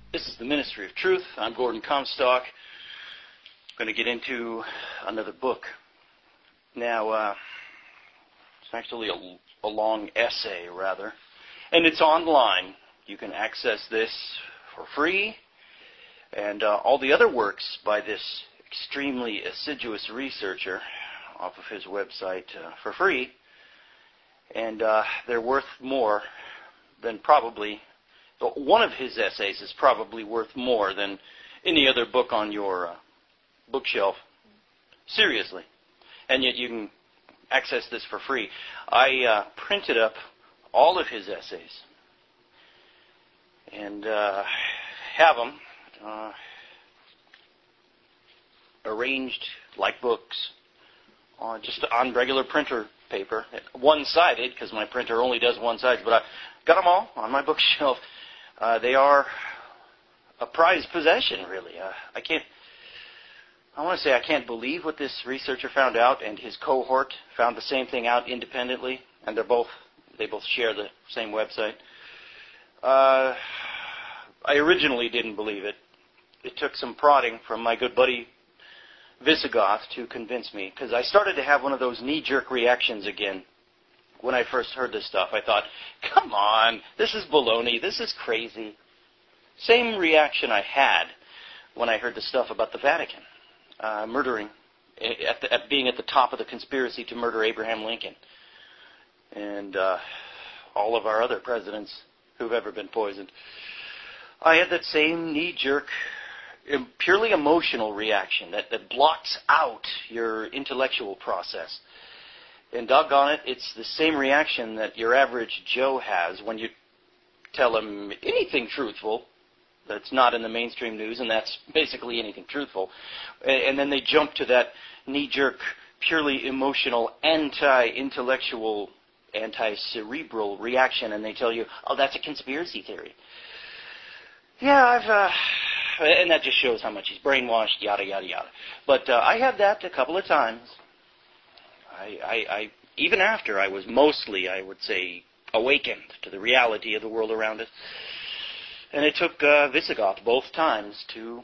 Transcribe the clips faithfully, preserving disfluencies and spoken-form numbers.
This is the Ministry of Truth. I'm Gordon Comstock. I'm going to get into another book. Now, uh, it's actually a, a long essay, rather. And it's online. You can access this for free. And uh, all the other works by this extremely assiduous researcher off of his website uh, for free. And uh, they're worth more than probably... One of his essays is probably worth more than any other book on your uh, bookshelf. Seriously. And yet you can access this for free. I uh, printed up all of his essays and uh, have them uh, arranged like books on just on regular printer paper, one-sided, because my printer only does one side, but I got them all on my bookshelf. Uh, they are a prized possession, really. Uh, I can't, I want to say I can't believe what this researcher found out, and his cohort found the same thing out independently, and they're both, they both share the same website. Uh, I originally didn't believe it. It took some prodding from my good buddy Visigoth to convince me, because I started to have one of those knee-jerk reactions again. When I first heard this stuff, I thought, come on, this is baloney, this is crazy. Same reaction I had when I heard the stuff about the Vatican, uh, murdering, at, the, at being at the top of the conspiracy to murder Abraham Lincoln, and uh, all of our other presidents who've ever been poisoned. I had that same knee-jerk, purely emotional reaction that, that blocks out your intellectual process. And doggone it, it's the same reaction that your average Joe has when you tell him anything truthful that's not in the mainstream news, and that's basically anything truthful. And then they jump to that knee-jerk, purely emotional, anti-intellectual, anti-cerebral reaction, and they tell you, oh, that's a conspiracy theory. Yeah, I've... Uh, and that just shows how much he's brainwashed, yada, yada, yada. But uh, I had that a couple of times. I, I, I, even after I was mostly, I would say, awakened to the reality of the world around us. And it took uh, Visigoth both times to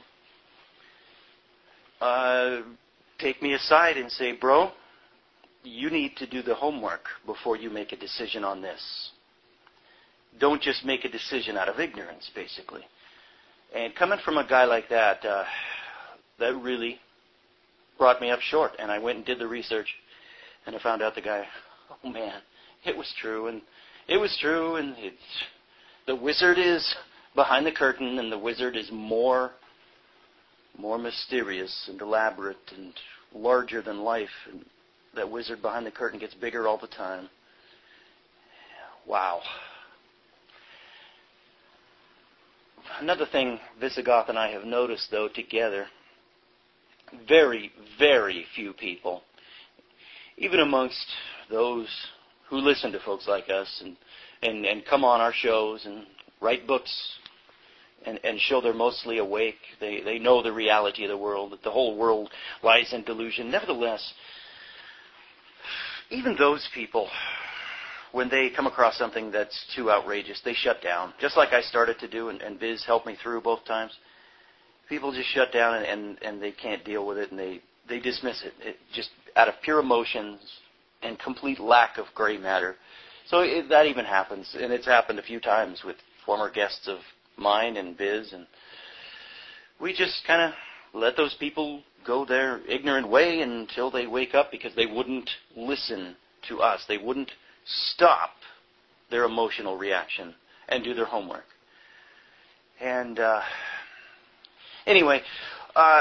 uh, take me aside and say, bro, you need to do the homework before you make a decision on this. Don't just make a decision out of ignorance, basically. And coming from a guy like that, uh, that really brought me up short. And I went and did the research. And I found out the guy, oh man, it was true, and it was true, and it's, the wizard is behind the curtain, and the wizard is more, more mysterious and elaborate and larger than life, and that wizard behind the curtain gets bigger all the time. Wow. Another thing Visigoth and I have noticed, though, together, very, very few people, even amongst those who listen to folks like us and, and, and come on our shows and write books and, and show they're mostly awake, they, they know the reality of the world, that the whole world lies in delusion. Nevertheless, even those people, when they come across something that's too outrageous, they shut down. Just like I started to do, and, and Viz helped me through both times. People just shut down and, and, and they can't deal with it, and they, they dismiss it. It just out of pure emotions and complete lack of gray matter. So it, that even happens, and it's happened a few times with former guests of mine and Biz, and we just kind of let those people go their ignorant way until they wake up, because they wouldn't listen to us. They wouldn't stop their emotional reaction and do their homework. And uh, anyway, uh,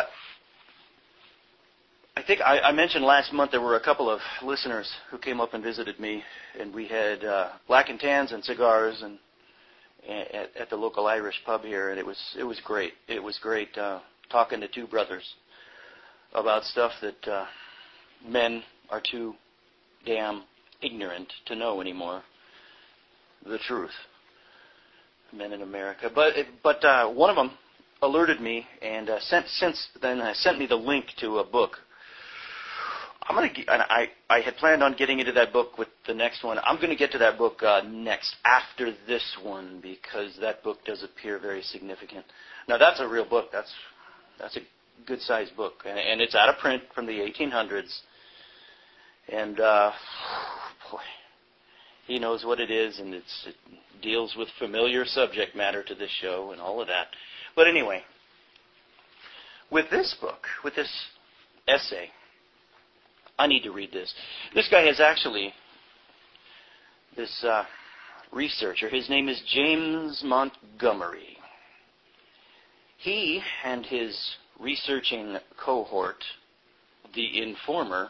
I think I, I mentioned last month there were a couple of listeners who came up and visited me, and we had uh, black and tans and cigars and, and at, at the local Irish pub here, and it was it was great. It was great uh, talking to two brothers about stuff that uh, men are too damn ignorant to know anymore. The truth, men in America. But but uh, one of them alerted me and uh, sent since then uh, sent me the link to a book. I'm gonna. And I I had planned on getting into that book with the next one. I'm going to get to that book uh, next after this one because that book does appear very significant. Now that's a real book. That's that's a good sized book, and, and it's out of print from the eighteen hundreds. And uh, boy, he knows what it is, and it's, it deals with familiar subject matter to this show and all of that. But anyway, with this book, with this essay, I need to read this. This guy has actually, this uh, researcher, his name is James Montgomery. He and his researching cohort, the Informer,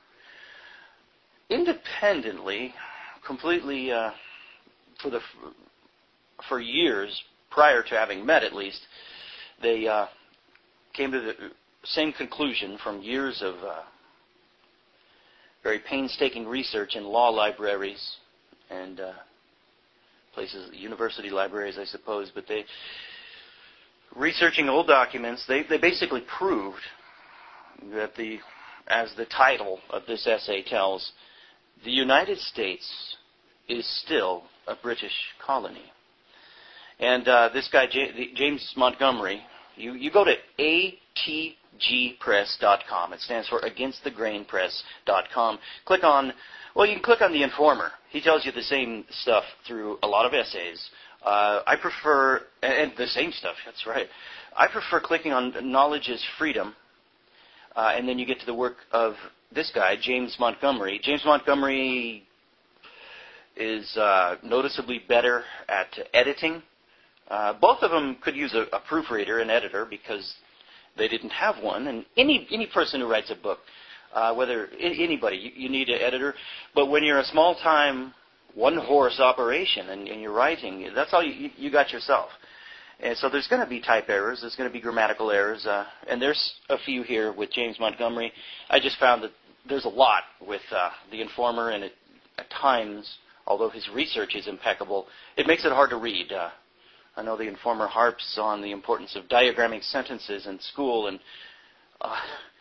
independently, completely, uh, for the for years prior to having met, at least, they uh, came to the same conclusion from years of uh, very painstaking research in law libraries and uh, places, university libraries, I suppose. But they, researching old documents, they they basically proved that the, as the title of this essay tells, the United States is still a British colony. And uh, this guy, J- James Montgomery, you, you go to A T G press dot com. It stands for against the grain press dot com. Click on, well, you can click on the Informer. He tells you the same stuff through a lot of essays. Uh, I prefer, and, and the same stuff, that's right. I prefer clicking on Knowledge is Freedom, uh, and then you get to the work of this guy, James Montgomery. James Montgomery is uh, noticeably better at editing. Uh, both of them could use a, a proofreader, an editor, because they didn't have one. And any any person who writes a book, uh, whether anybody, you, you need an editor. But when you're a small-time, one-horse operation and, and you're writing, that's all you, you got yourself. And so there's going to be type errors. There's going to be grammatical errors. Uh, and there's a few here with James Montgomery. I just found that there's a lot with uh, the Informer, and it, at times, although his research is impeccable, it makes it hard to read. Uh, I know the Informer harps on the importance of diagramming sentences in school, and uh,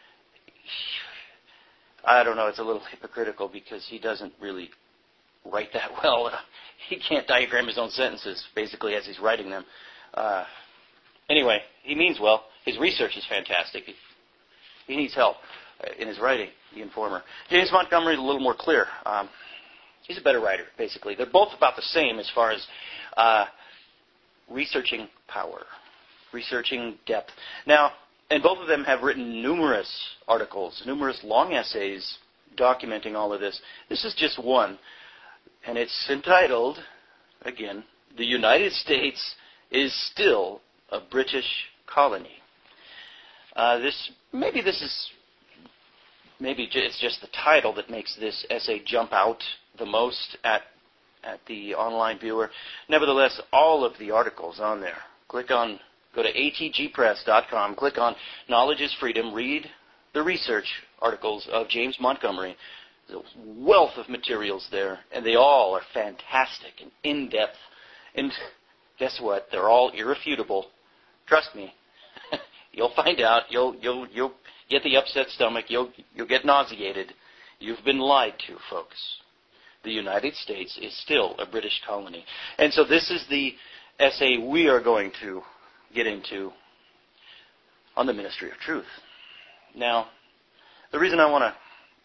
I don't know, it's a little hypocritical because he doesn't really write that well. He can't diagram his own sentences, basically, as he's writing them. Uh, anyway, he means well. His research is fantastic. He, he needs help in his writing, the Informer. James Montgomery is a little more clear. Um, he's a better writer, basically. They're both about the same as far as uh, researching power, researching depth. Now, and both of them have written numerous articles, numerous long essays documenting all of this. This is just one, and it's entitled, again, The United States is Still a British Colony. Uh, this maybe this is maybe it's just the title that makes this essay jump out the most at at the online viewer. Nevertheless, all of the articles on there. Click on, go to A T G press dot com, click on Knowledge is Freedom, read the research articles of James Montgomery. There's a wealth of materials there, and they all are fantastic and in-depth. And guess what? They're all irrefutable. Trust me. You'll find out. You'll you'll you'll get the upset stomach. You'll you'll get nauseated. You've been lied to, folks. The United States is still a British colony. And so this is the essay we are going to get into on the Ministry of Truth. Now, the reason I want to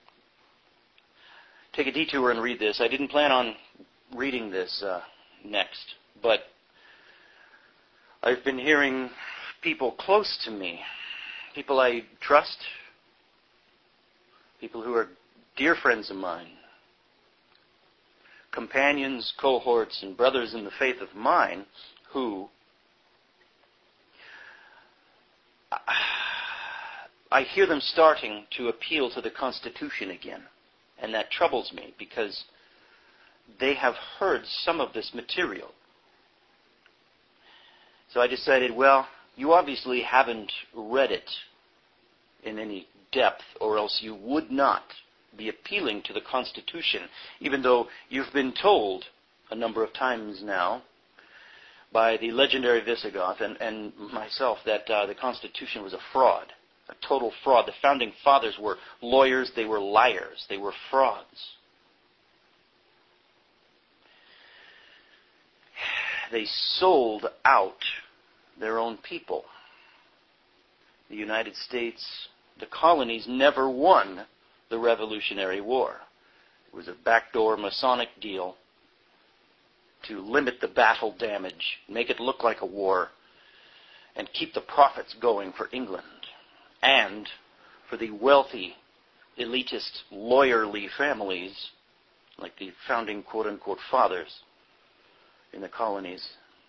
take a detour and read this, I didn't plan on reading this uh, next, but I've been hearing people close to me, people I trust, people who are dear friends of mine, companions, cohorts, and brothers in the faith of mine who I hear them starting to appeal to the Constitution again. And that troubles me because they have heard some of this material. So I decided, well, you obviously haven't read it in any depth, or else you would not be appealing to the Constitution, even though you've been told a number of times now by the legendary Visigoth and, and myself that uh, the Constitution was a fraud. a total fraud. The founding fathers were lawyers. They were liars. They were frauds. They sold out their own people. The United States, the colonies, never won the Revolutionary War. It was a backdoor Masonic deal to limit the battle damage, make it look like a war, and keep the profits going for England and for the wealthy, elitist, lawyerly families like the founding quote-unquote fathers in the colonies.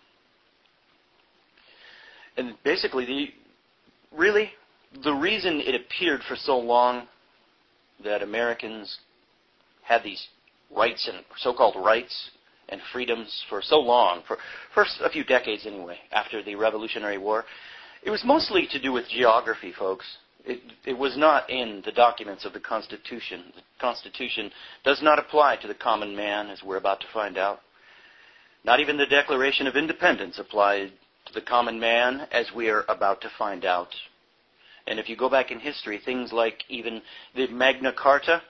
And basically, the, really, the reason it appeared for so long that Americans had these rights and so-called rights and freedoms for so long, for first a few decades anyway, after the Revolutionary War, it was mostly to do with geography, folks. It, it was not in the documents of the Constitution. The Constitution does not apply to the common man, as we're about to find out. Not even the Declaration of Independence applied to the common man, as we are about to find out. And if you go back in history, things like even the Magna Carta,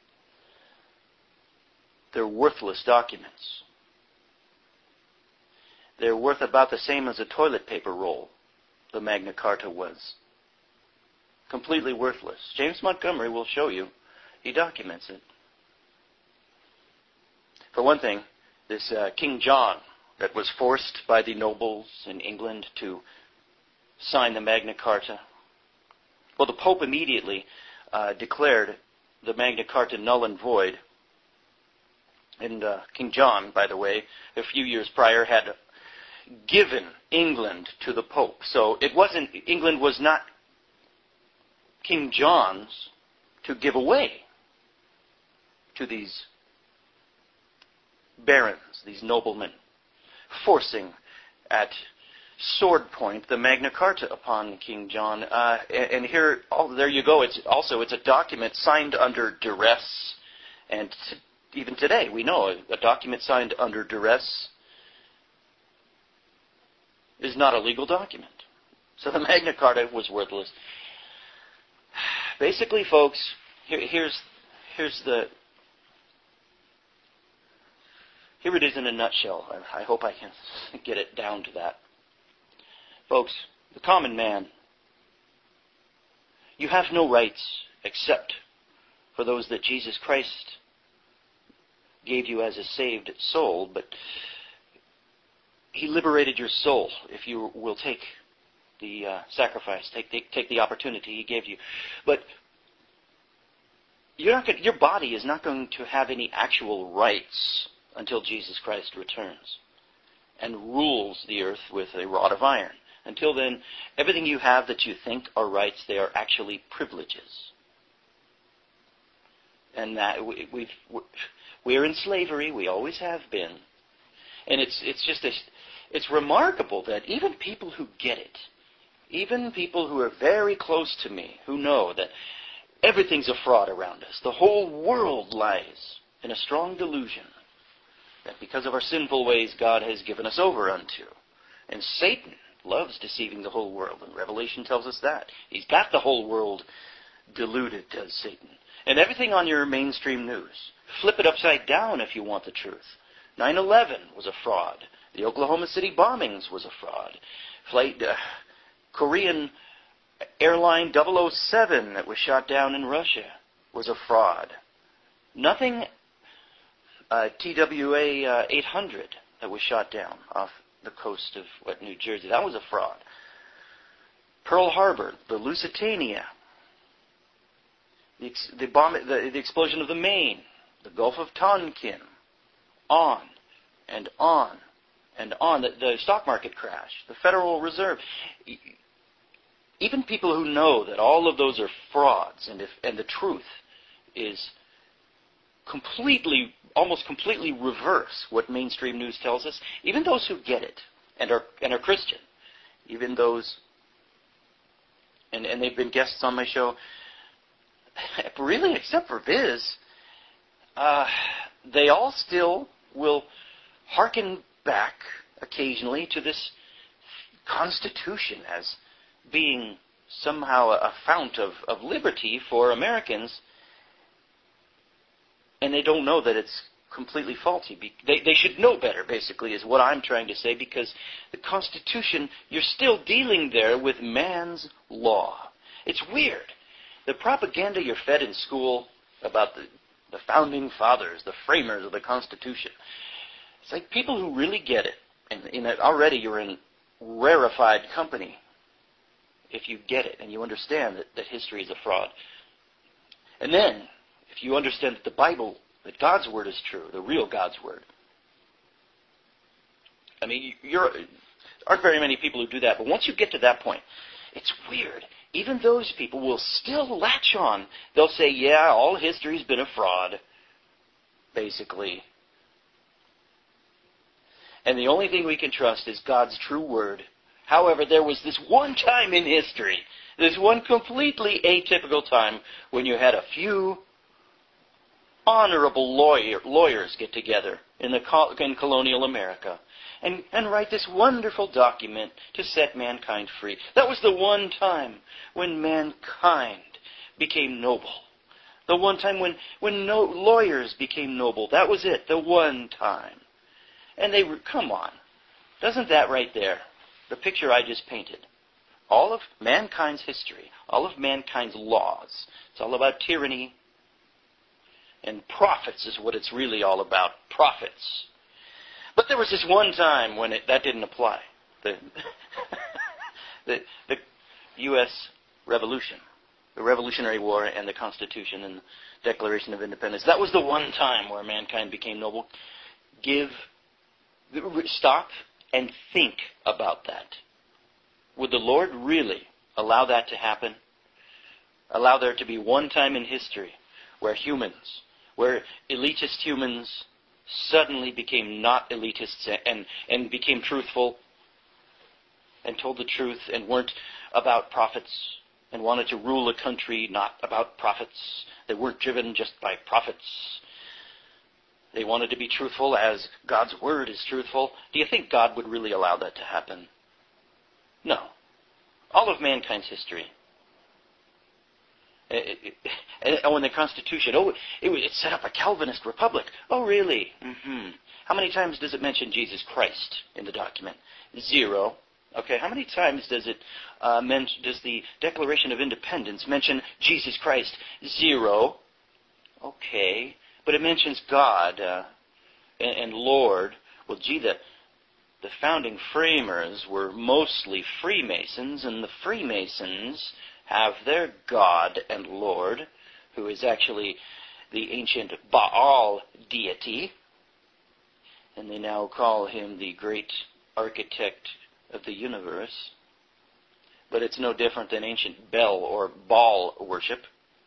they're worthless documents. They're worth about the same as a toilet paper roll, the Magna Carta was. Completely worthless. James Montgomery will show you. He documents it. For one thing, this uh, King John that was forced by the nobles in England to sign the Magna Carta. Well, the Pope immediately uh, declared the Magna Carta null and void. And uh, King John, by the way, a few years prior had given England to the Pope. So it wasn't, England was not King John's to give away to these barons, these noblemen, forcing at sword point the Magna Carta upon King John. Uh, and, and here, oh, there you go. It's also it's a document signed under duress, and t- even today we know a, a document signed under duress is not a legal document. So the Magna Carta was worthless. Basically, folks, here, here's here's the here it is in a nutshell. I hope I can get it down to that. Folks, the common man, you have no rights except for those that Jesus Christ gave you as a saved soul, but He liberated your soul if you will take the uh, sacrifice, take the, take the opportunity He gave you. But you're not gonna, your body is not going to have any actual rights until Jesus Christ returns and rules the earth with a rod of iron. Until then, everything you have that you think are rights, they are actually privileges. And that we, we've, we're in slavery. We always have been. And it's it's just a, it's remarkable that even people who get it, even people who are very close to me, who know that everything's a fraud around us, the whole world lies in a strong delusion that because of our sinful ways, God has given us over unto. And Satan loves deceiving the whole world, and Revelation tells us that. He's got the whole world deluded, does Satan. And everything on your mainstream news, flip it upside down if you want the truth. nine eleven was a fraud. The Oklahoma City bombings was a fraud. Flight, uh, Korean airline double oh seven that was shot down in Russia was a fraud. Nothing, uh, T W A uh, eight hundred that was shot down off the coast of what, New Jersey, that was a fraud. Pearl Harbor, the Lusitania, the, ex- the, bomb, the, the explosion of the Maine, the Gulf of Tonkin, on and on and on. The, the stock market crash, the Federal Reserve. Even people who know that all of those are frauds and, if, and the truth is completely, almost completely reverse what mainstream news tells us, even those who get it and are and are Christian, even those, and, and they've been guests on my show, really, except for Viz, uh, they all still will hearken back occasionally to this Constitution as being somehow a, a fount of, of liberty for Americans, and they don't know that it's completely faulty. They, they should know better, basically, is what I'm trying to say, because the Constitution, you're still dealing there with man's law. It's weird. The propaganda you're fed in school about the, the founding fathers, the framers of the Constitution, it's like people who really get it, and in that already you're in rarefied company if you get it and you understand that, that history is a fraud. And then, if you understand that the Bible, that God's Word is true, the real God's Word. I mean, you're, there aren't very many people who do that, but once you get to that point, it's weird. Even those people will still latch on. They'll say, yeah, all history's been a fraud, basically. And the only thing we can trust is God's true Word. However, there was this one time in history, this one completely atypical time, when you had a few honorable lawyer, lawyers get together in, the, in colonial America and, and write this wonderful document to set mankind free. That was the one time when mankind became noble. The one time when, when no, lawyers became noble. That was it, the one time. And they were, come on, doesn't that right there, the picture I just painted, all of mankind's history, all of mankind's laws, it's all about tyranny, and profits is what it's really all about, profits. But there was this one time when it, that didn't apply, the, the, the U S Revolution, the Revolutionary War and the Constitution and the Declaration of Independence. That was the one time where mankind became noble. Give, stop and think about that. Would the Lord really allow that to happen? Allow there to be one time in history where humans, where elitist humans suddenly became not elitists and, and became truthful and told the truth and weren't about profits and wanted to rule a country not about profits. They weren't driven just by profits. They wanted to be truthful as God's Word is truthful. Do you think God would really allow that to happen? No. All of mankind's history. It, it, it, oh, and the Constitution. Oh, it, it set up a Calvinist republic. Oh, really? Mm-hmm. How many times does it mention Jesus Christ in the document? Zero. Okay, how many times does it uh, mention, does the Declaration of Independence mention Jesus Christ? Zero. Okay. But it mentions God uh, and, and Lord. Well, gee, the, the founding framers were mostly Freemasons, and the Freemasons have their God and Lord, who is actually the ancient Baal deity, and they now call him the great architect of the universe. But it's no different than ancient Bel or Baal worship.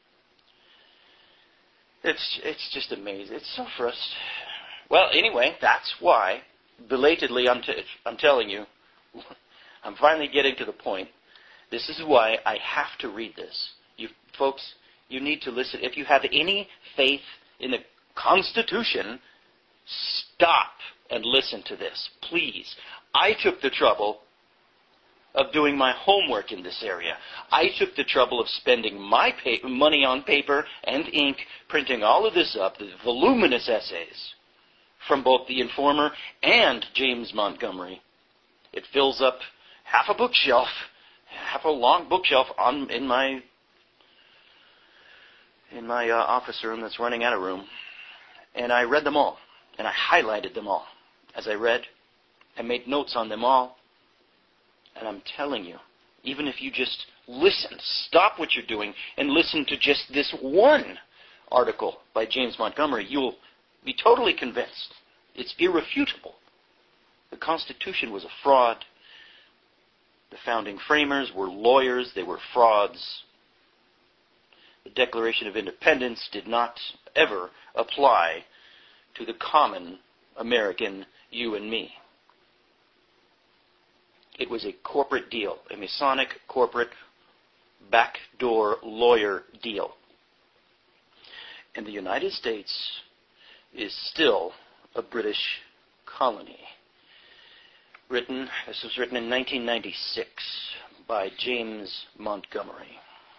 It's it's just amazing. It's so frustrating. Well, anyway, that's why, belatedly, I'm, t- I'm telling you, I'm finally getting to the point. This is why I have to read this. You folks, you need to listen. If you have any faith in the Constitution, stop and listen to this, please. I took the trouble of doing my homework in this area. I took the trouble of spending my pa- money on paper and ink, printing all of this up, the voluminous essays from both the Informer and James Montgomery. It fills up half a bookshelf, half a long bookshelf on in my in my uh, office room that's running out of room. And I read them all, and I highlighted them all. As I read, I made notes on them all. And I'm telling you, even if you just listen, stop what you're doing, and listen to just this one article by James Montgomery, you'll be totally convinced. It's irrefutable. The Constitution was a fraud. The founding framers were lawyers. They were frauds. The Declaration of Independence did not ever apply to the common American, you and me. It was a corporate deal, a Masonic corporate backdoor lawyer deal. And the United States is still a British colony. Written, this was written in nineteen ninety-six by James Montgomery.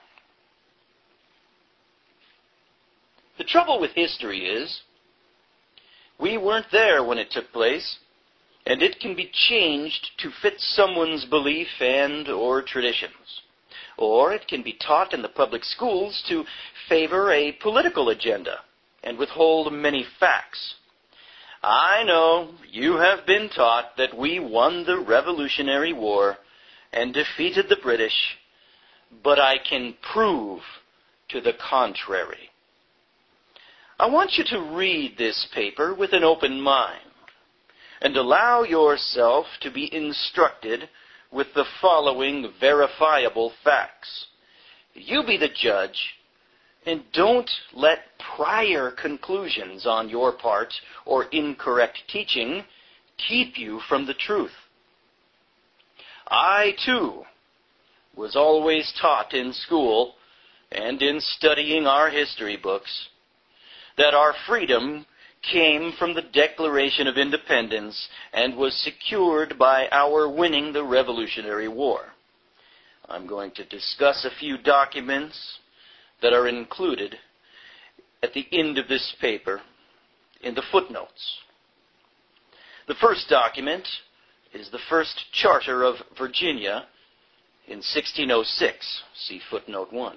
The trouble with history is, we weren't there when it took place, and it can be changed to fit someone's belief and or traditions. Or it can be taught in the public schools to favor a political agenda and withhold many facts. I know you have been taught that we won the Revolutionary War and defeated the British, but I can prove to the contrary. I want you to read this paper with an open mind and allow yourself to be instructed with the following verifiable facts. You be the judge, and don't let prior conclusions on your part or incorrect teaching keep you from the truth. I, too, was always taught in school and in studying our history books that our freedom came from the Declaration of Independence and was secured by our winning the Revolutionary War. I'm going to discuss a few documents that are included at the end of this paper in the footnotes. The first document is the first charter of Virginia in sixteen oh six. See footnote one.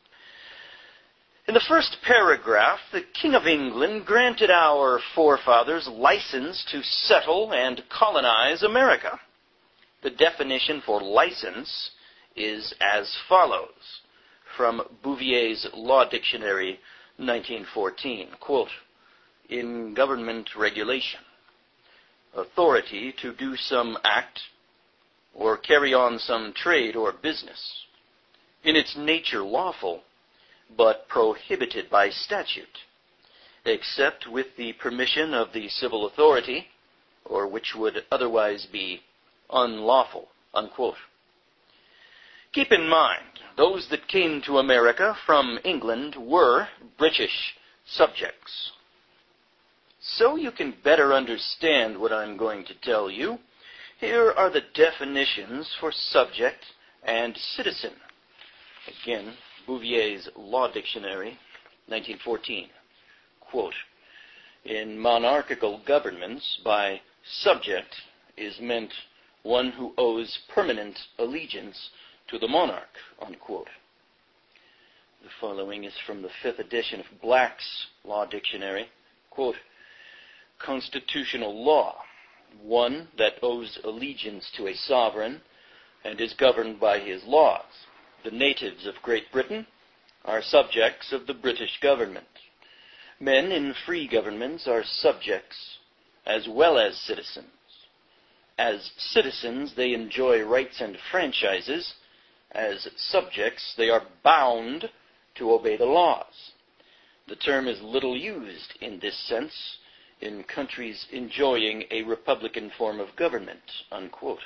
In the first paragraph, the King of England granted our forefathers license to settle and colonize America. The definition for license is as follows, from Bouvier's Law Dictionary, nineteen fourteen, quote, in government regulation, authority to do some act or carry on some trade or business, in its nature lawful, but prohibited by statute, except with the permission of the civil authority, or which would otherwise be unlawful, unquote. Keep in mind, those that came to America from England were British subjects. So you can better understand what I'm going to tell you, here are the definitions for subject and citizen. Again, Bouvier's Law Dictionary, nineteen fourteen. Quote, in monarchical governments, by subject is meant one who owes permanent allegiance to the monarch, unquote. The following is from the fifth edition of Black's Law Dictionary. Quote, constitutional law, one that owes allegiance to a sovereign and is governed by his laws. The natives of Great Britain are subjects of the British government. Men in free governments are subjects as well as citizens. As citizens, they enjoy rights and franchises. As subjects, they are bound to obey the laws. The term is little used in this sense in countries enjoying a republican form of government, unquote.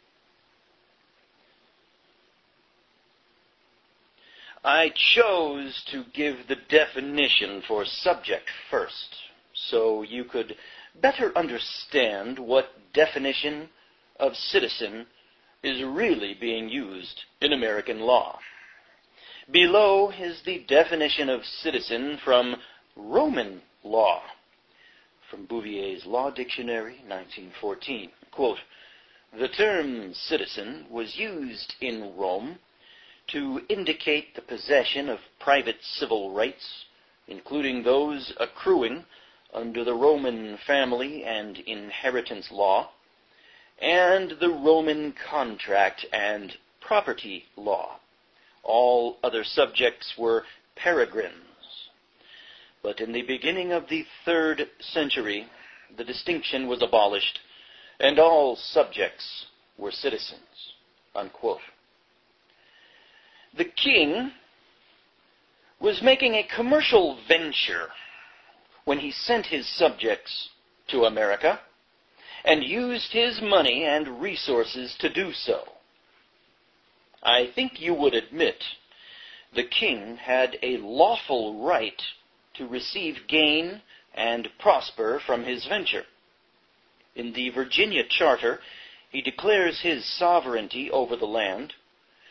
I chose to give the definition for subject first, so you could better understand what definition of citizen is really being used in American law. Below is the definition of citizen from Roman law, from Bouvier's Law Dictionary, nineteen fourteen. Quote, the term citizen was used in Rome to indicate the possession of private civil rights, including those accruing under the Roman family and inheritance law, and the Roman contract and property law. All other subjects were peregrines. But in the beginning of the third century, the distinction was abolished, and all subjects were citizens, unquote. The king was making a commercial venture when he sent his subjects to America and used his money and resources to do so. I think you would admit the king had a lawful right to receive gain and prosper from his venture. In the Virginia Charter, he declares his sovereignty over the land,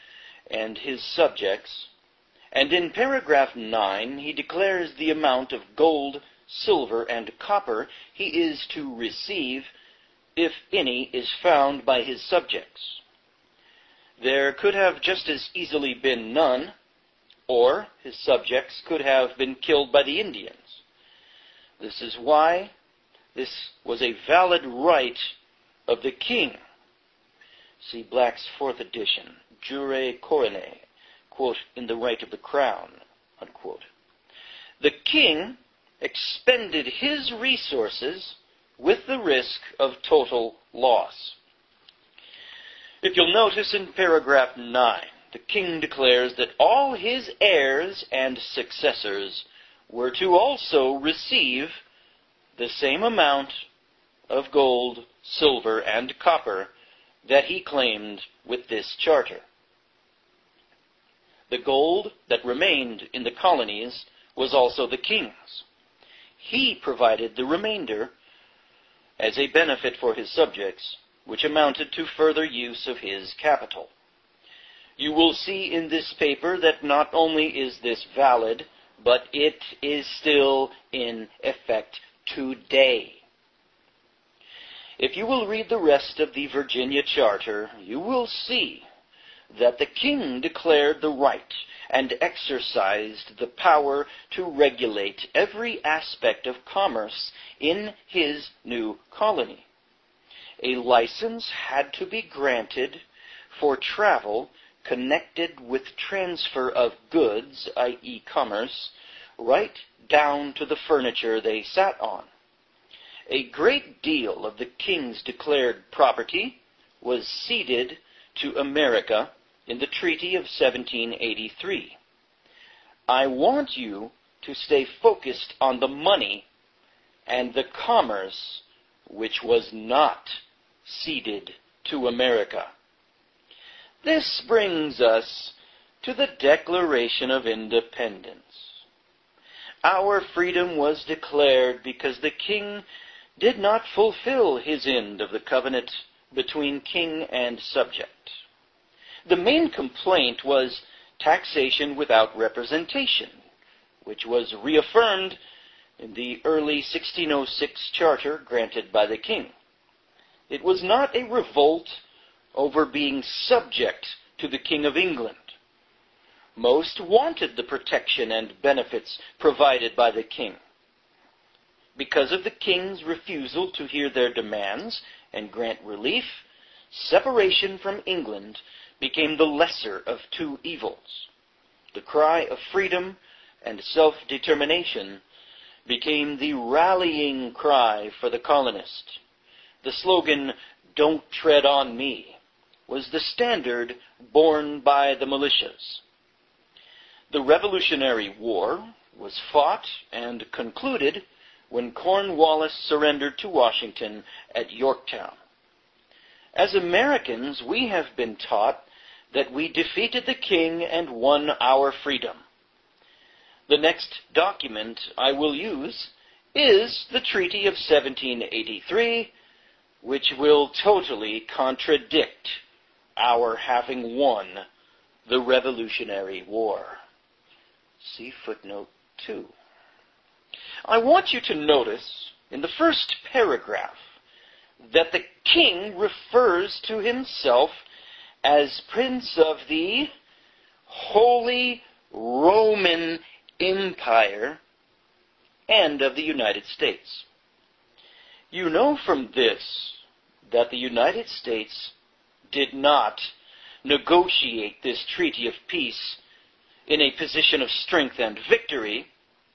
and his subjects, and in paragraph nine he declares the amount of gold, silver, and copper he is to receive, if any is found by his subjects. There could have just as easily been none, or his subjects could have been killed by the Indians. This is why this was a valid right of the king. See Black's fourth edition, Jure Coronae, quote, in the right of the crown, unquote. The king expended his resources with the risk of total loss. If you'll notice in paragraph nine, the king declares that all his heirs and successors were to also receive the same amount of gold, silver, and copper that he claimed with this charter. The gold that remained in the colonies was also the king's. He provided the remainder as a benefit for his subjects, which amounted to further use of his capital. You will see in this paper that not only is this valid, but it is still in effect today. If you will read the rest of the Virginia Charter, you will see that the king declared the right and exercised the power to regulate every aspect of commerce in his new colony. A license had to be granted for travel connected with transfer of goods, that is commerce, right down to the furniture they sat on. A great deal of the king's declared property was ceded to America in the Treaty of seventeen eighty-three. I want you to stay focused on the money and the commerce which was not ceded to America. This brings us to the Declaration of Independence. Our freedom was declared because the king did not fulfill his end of the covenant between king and subject. The main complaint was taxation without representation, which was reaffirmed in the early sixteen oh six charter granted by the king. It was not a revolt over being subject to the King of England. Most wanted the protection and benefits provided by the king. Because of the king's refusal to hear their demands and grant relief, separation from England became the lesser of two evils. The cry of freedom and self-determination became the rallying cry for the colonist. The slogan, "Don't tread on me," was the standard borne by the militias. The Revolutionary War was fought and concluded when Cornwallis surrendered to Washington at Yorktown. As Americans, we have been taught that we defeated the king and won our freedom. The next document I will use is the Treaty of seventeen eighty-three, which will totally contradict our having won the Revolutionary War. See footnote two. I want you to notice in the first paragraph that the king refers to himself as Prince of the Holy Roman Empire and of the United States. You know from this that the United States did not negotiate this treaty of peace in a position of strength and victory,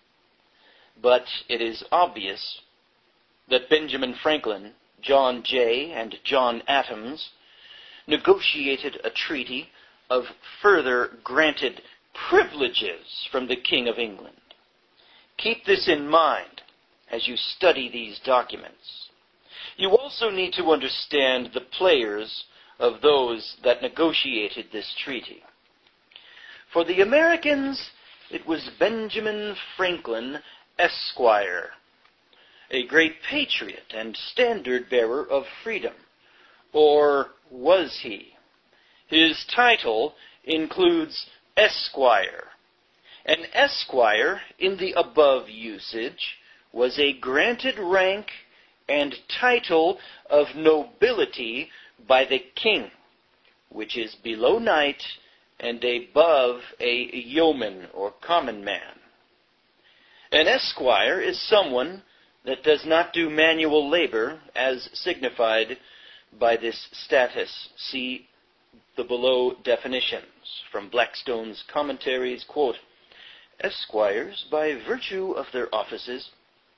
but it is obvious that Benjamin Franklin, John Jay, and John Adams negotiated a treaty of further granted privileges from the King of England. Keep this in mind as you study these documents. You also need to understand the players of those that negotiated this treaty. For the Americans, it was Benjamin Franklin, Esquire, a great patriot and standard-bearer of freedom. Or was he? His title includes esquire. An esquire, in the above usage, was a granted rank and title of nobility by the king, which is below knight and above a yeoman or common man. An esquire is someone that does not do manual labor as signified by this status. See the below definitions from Blackstone's commentaries, quote, esquires, by virtue of their offices,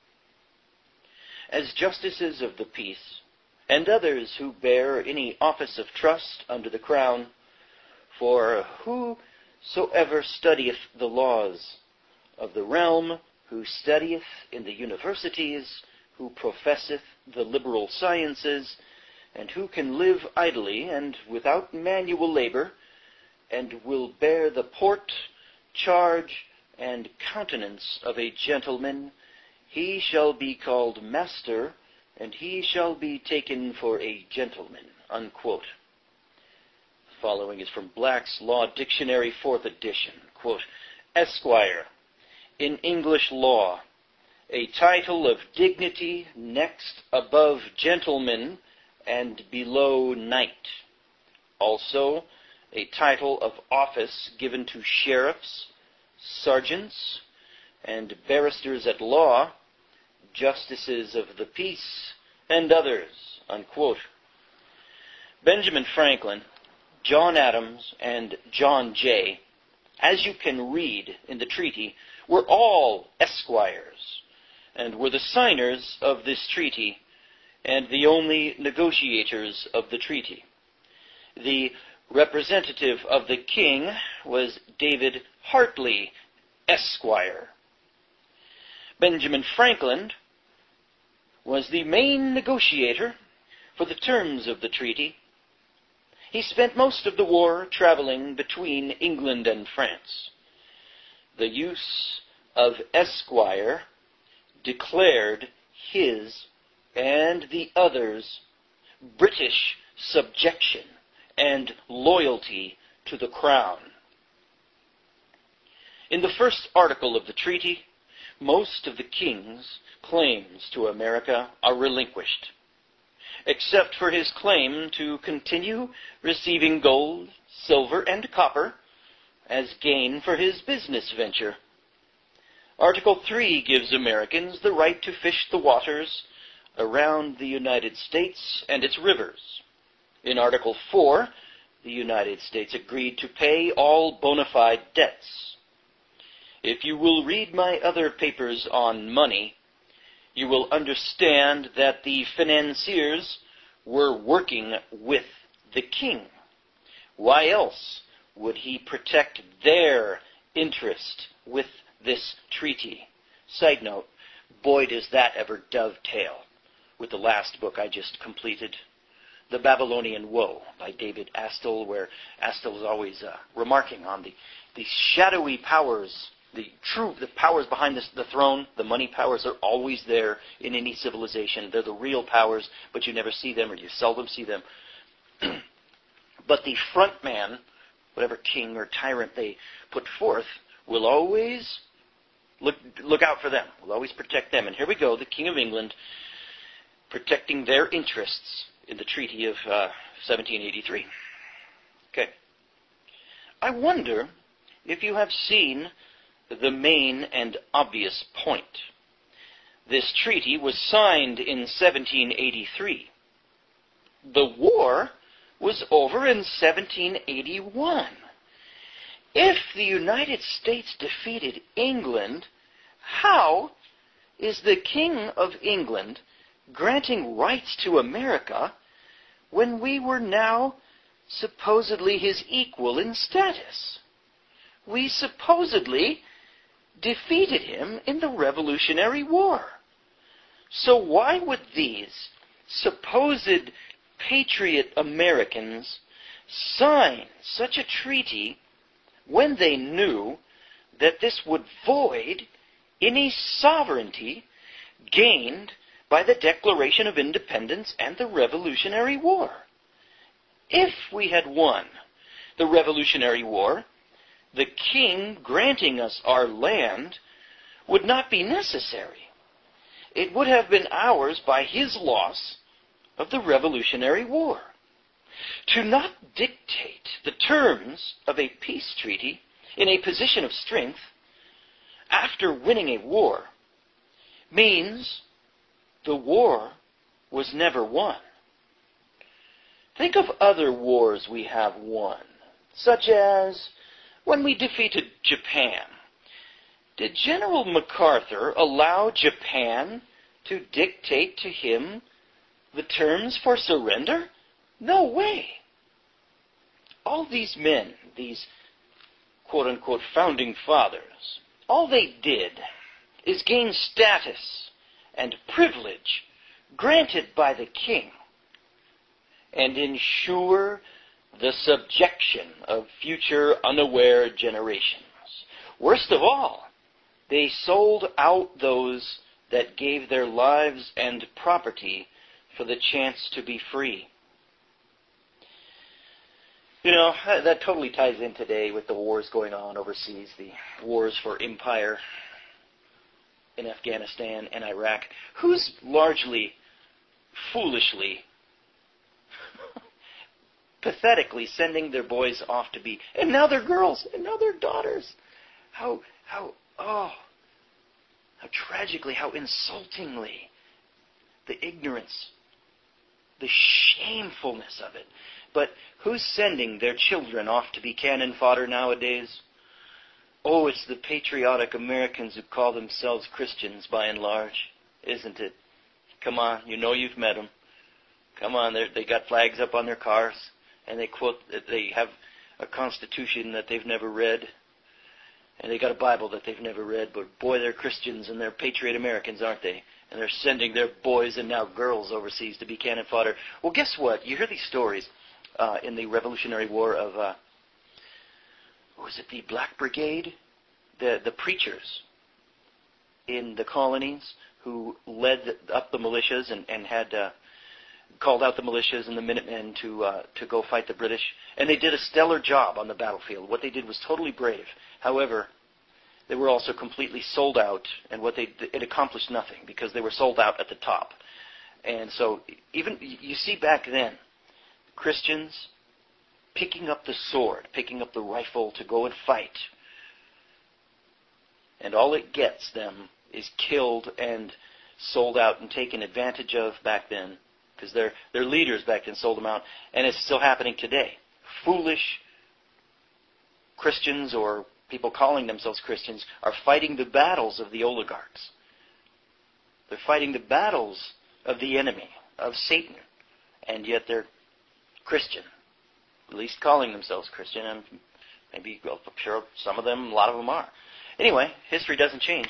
as justices of the peace, and others who bear any office of trust under the crown, for whosoever studieth the laws of the realm, who studieth in the universities, who professeth the liberal sciences, and who can live idly and without manual labor, and will bear the port, charge, and countenance of a gentleman, he shall be called master, and he shall be taken for a gentleman, unquote. The following is from Black's Law Dictionary, fourth edition. Quote, esquire, in English law, a title of dignity next above gentleman and below knight. Also, a title of office given to sheriffs, sergeants, and barristers at law, justices of the peace, and others, unquote. Benjamin Franklin, John Adams, and John Jay, as you can read in the treaty, were all esquires, and were the signers of this treaty, and the only negotiators of the treaty. The representative of the king was David Hartley, Esquire. Benjamin Franklin was the main negotiator for the terms of the treaty. He spent most of the war traveling between England and France. The use of esquire declared his and the others' British subjection and loyalty to the crown. In the first article of the treaty, most of the king's claims to America are relinquished, except for his claim to continue receiving gold, silver, and copper as gain for his business venture. Article three gives Americans the right to fish the waters around the United States and its rivers. In Article four, the United States agreed to pay all bona fide debts. If you will read my other papers on money, you will understand that the financiers were working with the king. Why else would he protect their interest with this treaty? Side note, boy, does that ever dovetail with the last book I just completed, The Babylonian Woe by David Astle, where Astle is always uh, remarking on the, the shadowy powers, the true the powers behind this, the throne. The money powers are always there in any civilization. They're the real powers, but you never see them, or you seldom see them. But the front man, whatever king or tyrant they put forth, will always look look out for them, will always protect them. And here we go, the King of England protecting their interests in the Treaty of uh, seventeen eighty-three. Okay. I wonder if you have seen the main and obvious point. This treaty was signed in seventeen eighty-three. The war was over in seventeen eighty-one. If the United States defeated England, how is the King of England granting rights to America when we were now supposedly his equal in status? We supposedly defeated him in the Revolutionary War. So why would these supposed patriot Americans sign such a treaty when they knew that this would void any sovereignty gained by the Declaration of Independence and the Revolutionary War? If we had won the Revolutionary War, the king granting us our land would not be necessary. It would have been ours by his loss of the Revolutionary War. To not dictate the terms of a peace treaty in a position of strength after winning a war means the war was never won. Think of other wars we have won, such as when we defeated Japan. Did General MacArthur allow Japan to dictate to him the terms for surrender? No way. All these men, these quote-unquote founding fathers, all they did is gain status and privilege granted by the king and ensure the subjection of future unaware generations. Worst of all, they sold out those that gave their lives and property for the chance to be free. You know, that totally ties in today with the wars going on overseas, the wars for empire in Afghanistan and Iraq. Who's largely, foolishly, pathetically sending their boys off to be, and now they're girls, and now they're daughters. How, how, oh, how tragically, how insultingly, the ignorance, the shamefulness of it. But who's sending their children off to be cannon fodder nowadays? Oh, it's the patriotic Americans who call themselves Christians by and large, isn't it? Come on, you know you've met them. Come on, they got flags up on their cars, and they quote, they have a constitution that they've never read, and they got a Bible that they've never read, but boy, they're Christians and they're patriot Americans, aren't they? And they're sending their boys and now girls overseas to be cannon fodder. Well, guess what? You hear these stories uh, in the Revolutionary War of, uh, was it the Black Brigade? The, the preachers in the colonies who led up the militias and, and had uh, called out the militias and the Minutemen to uh, to go fight the British. And they did a stellar job on the battlefield. What they did was totally brave. However, they were also completely sold out, and what they it accomplished nothing because they were sold out at the top. And so even you see back then, Christians picking up the sword, picking up the rifle to go and fight. And all it gets them is killed and sold out and taken advantage of back then, because their their leaders back then sold them out, and it's still happening today. Foolish Christians or people calling themselves Christians are fighting the battles of the oligarchs. They're fighting the battles of the enemy, of Satan, and yet they're Christian, at least calling themselves Christian, and maybe, well, I'm sure some of them, a lot of them are. Anyway, history doesn't change.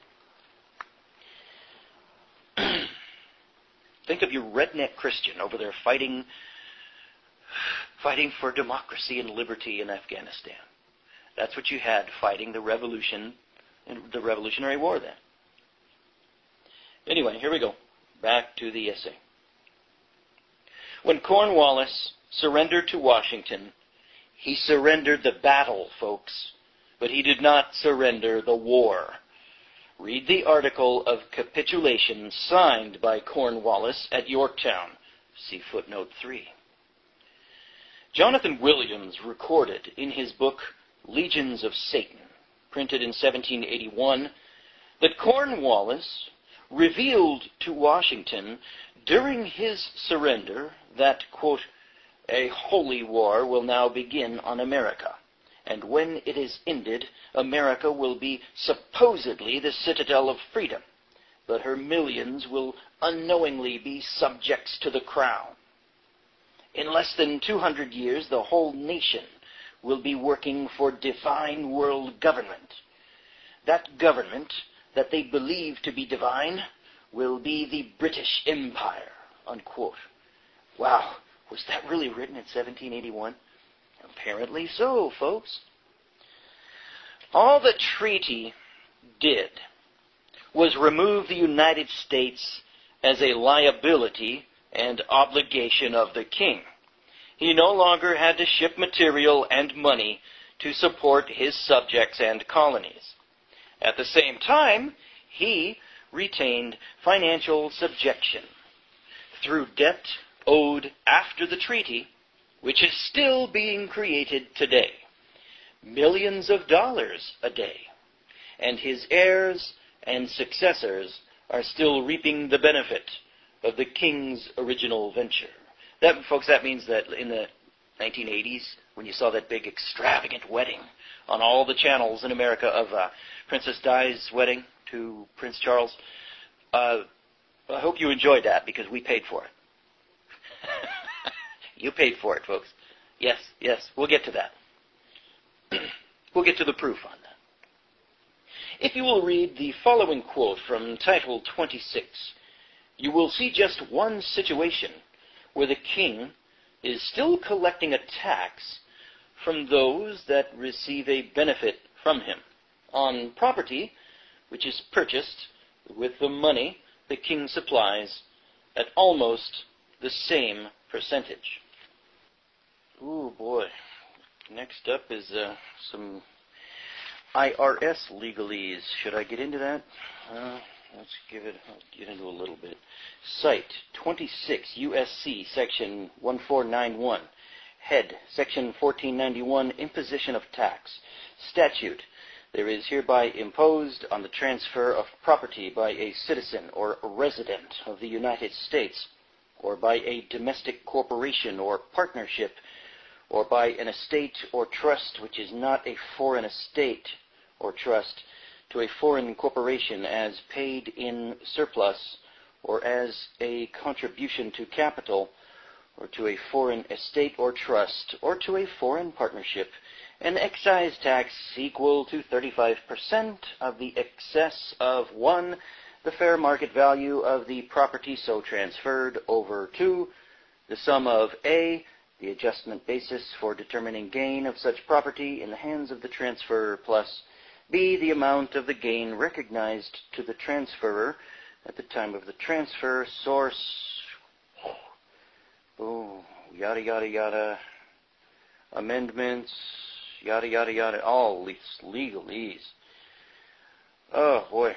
Think of your redneck Christian over there fighting, fighting for democracy and liberty in Afghanistan. That's what you had fighting the revolution, the Revolutionary War then. Anyway, here we go. Back to the essay. When Cornwallis surrendered to Washington, he surrendered the battle, folks, but he did not surrender the war. Read the article of capitulation signed by Cornwallis at Yorktown. See footnote three. Jonathan Williams recorded in his book Legions of Satan, printed in seventeen eighty-one, that Cornwallis revealed to Washington during his surrender that, quote, a holy war will now begin on America, and when it is ended, America will be supposedly the citadel of freedom, but her millions will unknowingly be subjects to the crown. In less than two hundred years, the whole nation will be working for divine world government. That government that they believe to be divine will be the British Empire, unquote. Wow, was that really written in seventeen eighty-one? Apparently so, folks. All the treaty did was remove the United States as a liability and obligation of the king. He no longer had to ship material and money to support his subjects and colonies. At the same time, he retained financial subjection through debt owed after the treaty, which is still being created today, millions of dollars a day, and his heirs and successors are still reaping the benefit of the king's original venture. That, folks, that means that in the nineteen eighties, when you saw that big extravagant wedding on all the channels in America of uh, Princess Di's wedding to Prince Charles, uh, I hope you enjoyed that because we paid for it. You paid for it, folks. Yes, yes, we'll get to that. We'll get to the proof on that. If you will read the following quote from Title twenty-six, you will see just one situation where the king is still collecting a tax from those that receive a benefit from him on property which is purchased with the money the king supplies at almost the same percentage. Ooh, boy. Next up is uh, some I R S legalese. Should I get into that? Uh, let's give it, I'll get into a little bit. Cite twenty-six U S C, Section fourteen ninety-one. Head, Section fourteen ninety-one, Imposition of Tax. Statute. There is hereby imposed on the transfer of property by a citizen or a resident of the United States, or by a domestic corporation or partnership, or by an estate or trust which is not a foreign estate or trust, to a foreign corporation as paid in surplus, or as a contribution to capital, or to a foreign estate or trust, or to a foreign partnership, an excise tax equal to thirty-five percent of the excess of one, the fair market value of the property so transferred, over two, the sum of A, the adjustment basis for determining gain of such property in the hands of the transferor, plus B, the amount of the gain recognized to the transferor at the time of the transfer, source, oh, yada, yada, yada, amendments, yada, yada, yada, all these legalese. Oh, boy.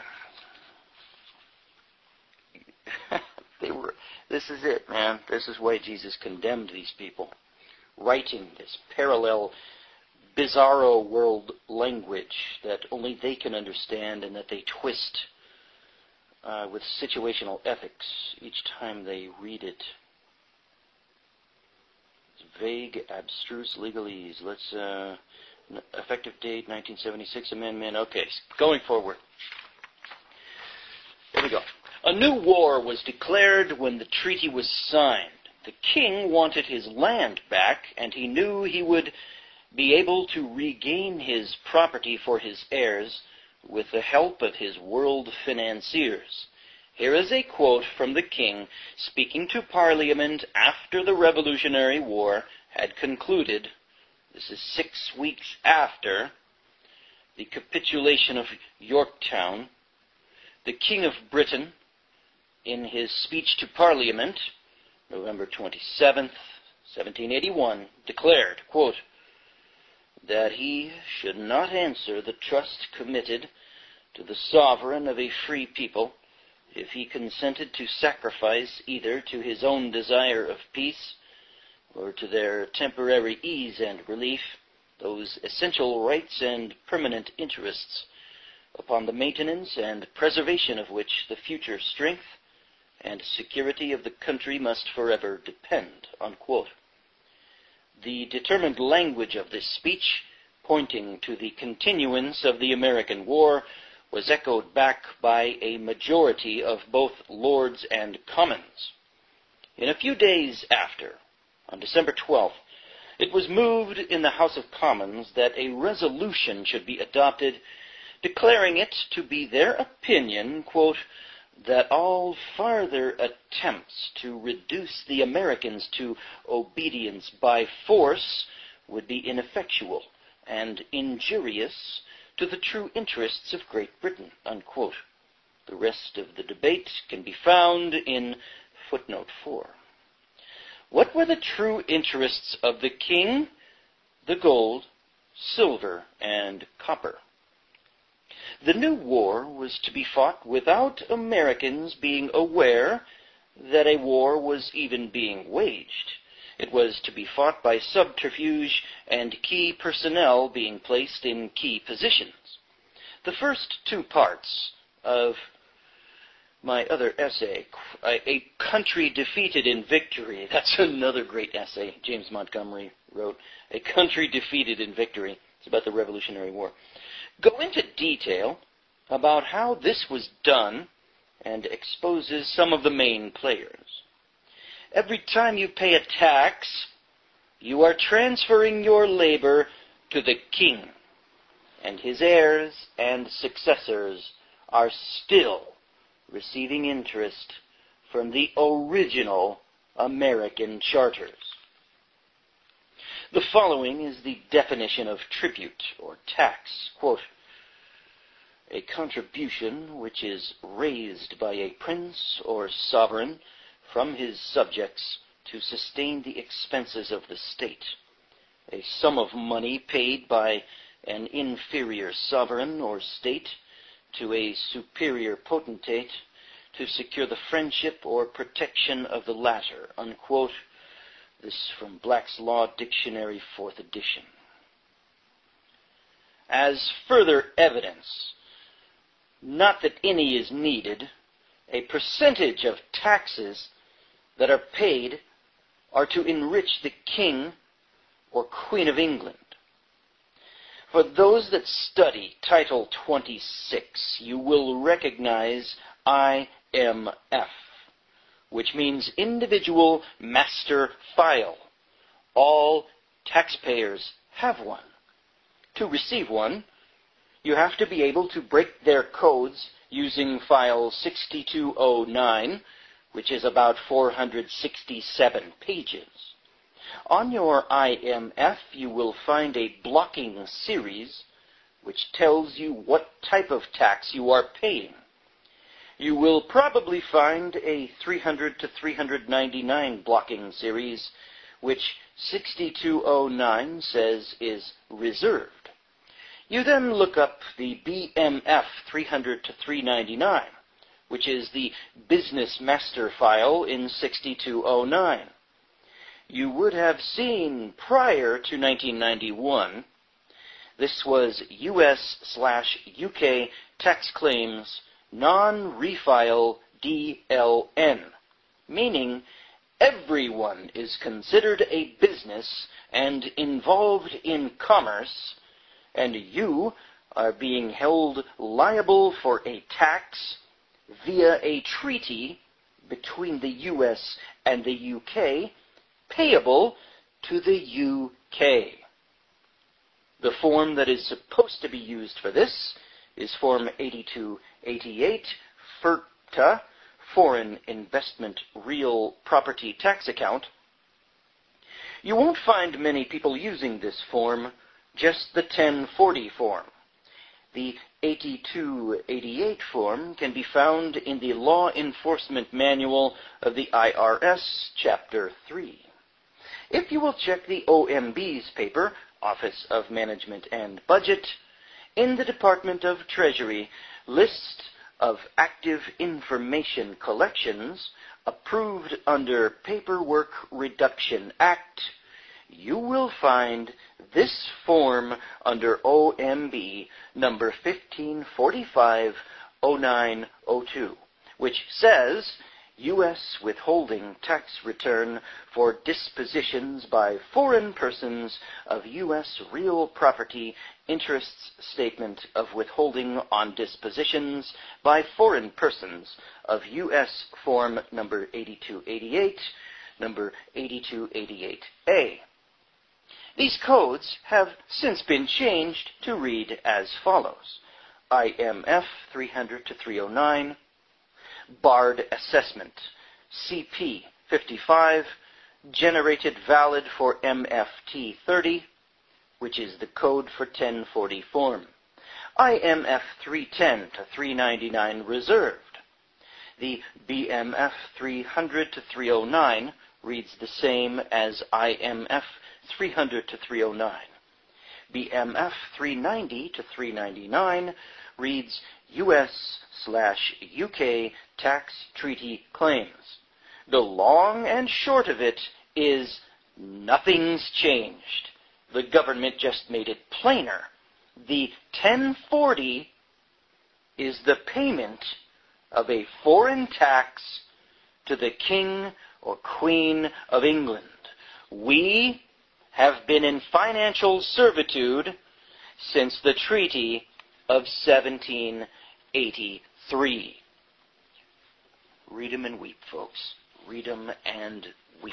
They were, this is it, man. This is why Jesus condemned these people, writing this parallel, bizarro world language that only they can understand and that they twist uh, with situational ethics each time they read it. It's vague, abstruse legalese. Let's, uh, effective date, nineteen seventy-six amendment. Okay, going forward. There we go. A new war was declared when the treaty was signed. The king wanted his land back, and he knew he would be able to regain his property for his heirs with the help of his world financiers. Here is a quote from the king speaking to Parliament after the Revolutionary War had concluded. This is six weeks after the capitulation of Yorktown. The King of Britain, in his speech to Parliament, November twenty-seventh, seventeen eighty-one, declared, quote, that he should not answer the trust committed to the sovereign of a free people if he consented to sacrifice either to his own desire of peace or to their temporary ease and relief those essential rights and permanent interests upon the maintenance and preservation of which the future strength and security of the country must forever depend, unquote. The determined language of this speech, pointing to the continuance of the American war, was echoed back by a majority of both Lords and Commons. In a few days after, on December twelfth, it was moved in the House of Commons that a resolution should be adopted declaring it to be their opinion, quote, that all farther attempts to reduce the Americans to obedience by force would be ineffectual and injurious to the true interests of Great Britain, unquote. The rest of the debate can be found in footnote four. What were the true interests of the king? The gold, silver, and copper. The new war was to be fought without Americans being aware that a war was even being waged. It was to be fought by subterfuge and key personnel being placed in key positions. The first two parts of my other essay, A Country Defeated in Victory, that's another great essay James Montgomery wrote, A Country Defeated in Victory. It's about the Revolutionary War. Go into detail about how this was done and exposes some of the main players. Every time you pay a tax, you are transferring your labor to the king, and his heirs and successors are still receiving interest from the original American charters. The following is the definition of tribute or tax. Quote, a contribution which is raised by a prince or sovereign from his subjects to sustain the expenses of the state. A sum of money paid by an inferior sovereign or state to a superior potentate to secure the friendship or protection of the latter. Unquote. This from Black's Law Dictionary, fourth edition. As further evidence, not that any is needed, a percentage of taxes that are paid are to enrich the King or Queen of England. For those that study Title twenty-six, you will recognize I M F, which means Individual Master File. All taxpayers have one. To receive one, you have to be able to break their codes using File sixty-two oh nine, which is about four hundred sixty-seven pages. On your I M F, you will find a blocking series which tells you what type of tax you are paying. You will probably find a three hundred to three ninety-nine blocking series, which sixty-two oh nine says is reserved. You then look up the B M F three hundred to three ninety-nine, which is the Business Master File in sixty-two oh nine. You would have seen prior to nineteen ninety-one, this was U S slash U K Tax Claims Non-Refile D L N, meaning everyone is considered a business and involved in commerce, and you are being held liable for a tax via a treaty between the U S and the U K payable to the U K. The form that is supposed to be used for this is Form eighty-two eighty-eight, F I R T A, Foreign Investment Real Property Tax Account. You won't find many people using this form, just the ten forty form. The eighty-two eighty-eight form can be found in the Law Enforcement Manual of the I R S, Chapter three. If you will check the O M B's paper, Office of Management and Budget, in the Department of Treasury, list of active information collections approved under Paperwork Reduction Act, you will find this form under O M B number fifteen forty-five oh nine oh two, which says U S withholding tax return for dispositions by foreign persons of U S real property interests statement of withholding on dispositions by foreign persons of U S form number eighty-two eighty-eight, number eighty-two eighty-eight A. These codes have since been changed to read as follows. I M F three hundred to three oh nine, Barred Assessment, C P fifty-five, generated valid for M F T thirty, which is the code for ten forty form. I M F three ten to three ninety-nine reserved. The B M F three hundred to three oh nine reads the same as I M F three hundred to three oh nine. B M F three ninety to three ninety-nine reads U S slash U K tax treaty claims. The long and short of it is nothing's changed. The government just made it plainer. The ten forty is the payment of a foreign tax to the King or Queen of England. We have been in financial servitude since the Treaty of seventeen eighty-three. Read 'em and weep, folks. Read 'em and weep.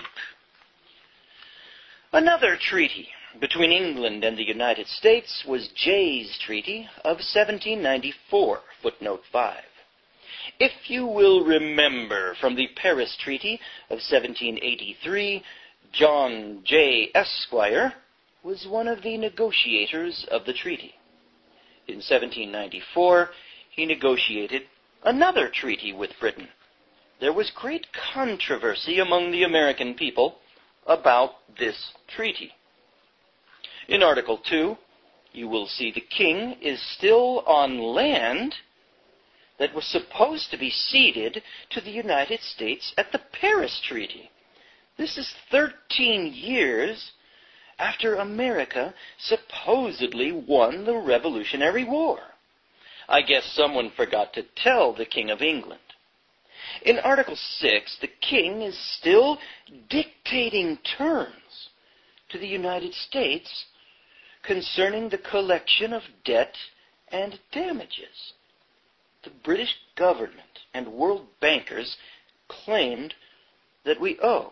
Another treaty between England and the United States was Jay's Treaty of seventeen ninety-four, footnote five. If you will remember from the Paris Treaty of seventeen eighty-three, John Jay, Esquire, was one of the negotiators of the treaty. In seventeen ninety-four, he negotiated another treaty with Britain. There was great controversy among the American people about this treaty. In Article two, you will see the king is still on land that was supposed to be ceded to the United States at the Paris Treaty. This is thirteen years after America supposedly won the Revolutionary War. I guess someone forgot to tell the King of England. In Article six, the king is still dictating terms to the United States concerning the collection of debt and damages. The British government and world bankers claimed that we owe.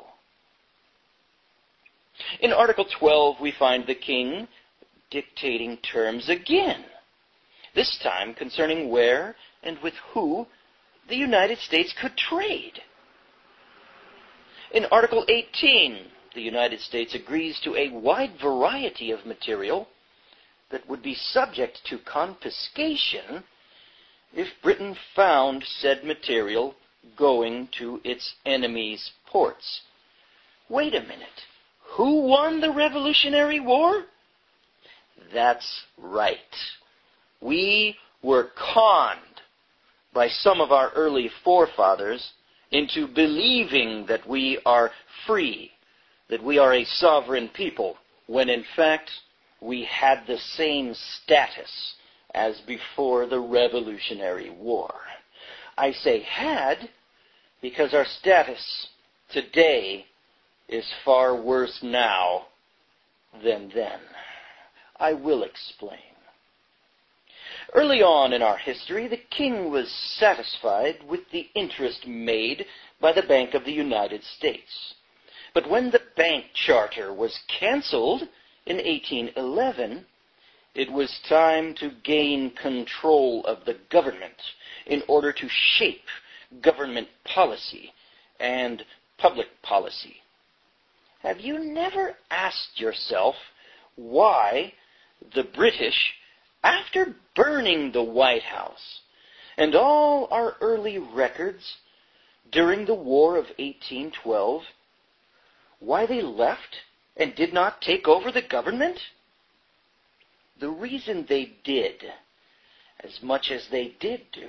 In Article twelve, we find the king dictating terms again, this time concerning where and with who the United States could trade. In Article eighteen, the United States agrees to a wide variety of material that would be subject to confiscation if Britain found said material going to its enemies' ports. Wait a minute. Who won the Revolutionary War? That's right. We were conned by some of our early forefathers into believing that we are free, that we are a sovereign people, when in fact we had the same status as before the Revolutionary War. I say had because our status today is far worse now than then. I will explain. Early on in our history, the king was satisfied with the interest made by the Bank of the United States. But when the bank charter was canceled in eighteen eleven, it was time to gain control of the government in order to shape government policy and public policy. Have you never asked yourself why the British, after burning the White House and all our early records during the War of eighteen twelve, why they left and did not take over the government? The reason they did as much as they did do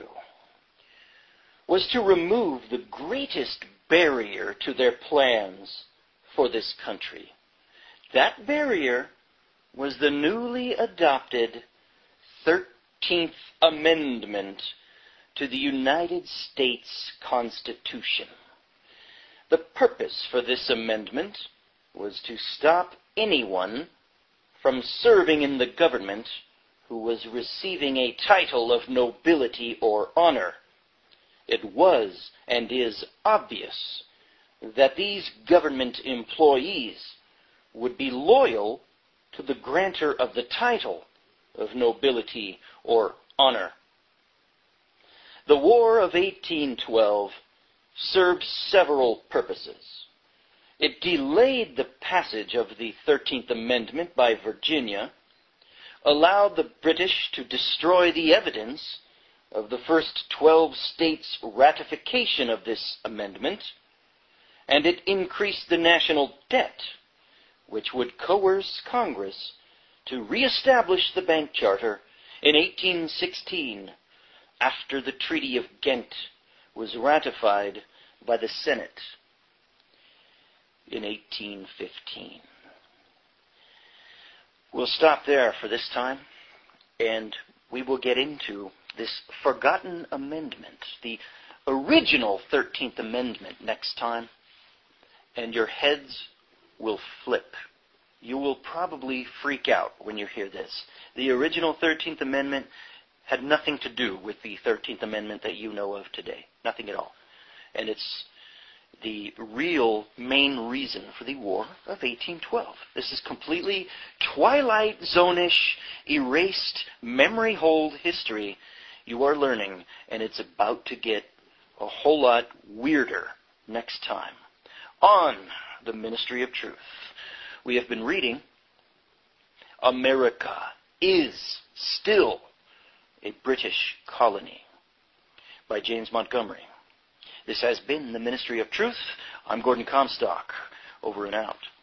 was to remove the greatest barrier to their plans for this country. That barrier was the newly adopted thirteenth Amendment to the United States Constitution. The purpose for this amendment was to stop anyone from serving in the government who was receiving a title of nobility or honor. It was and is obvious that these government employees would be loyal to the grantor of the title of nobility or honor. The War of eighteen twelve served several purposes. It delayed the passage of the thirteenth Amendment by Virginia, allowed the British to destroy the evidence of the first twelve states' ratification of this amendment, and it increased the national debt, which would coerce Congress to reestablish the bank charter in eighteen sixteen, after the Treaty of Ghent was ratified by the Senate in eighteen fifteen. We'll stop there for this time, and we will get into this forgotten amendment, the original thirteenth Amendment, next time, and your heads will flip. You will probably freak out when you hear this. The original thirteenth Amendment had nothing to do with the thirteenth Amendment that you know of today. Nothing at all. And it's the real main reason for the War of eighteen twelve. This is completely Twilight Zone-ish, erased, memory hold history you are learning, and it's about to get a whole lot weirder next time. On the Ministry of Truth, we have been reading America is Still a British Colony by James Montgomery. This has been the Ministry of Truth. I'm Gordon Comstock. Over and out.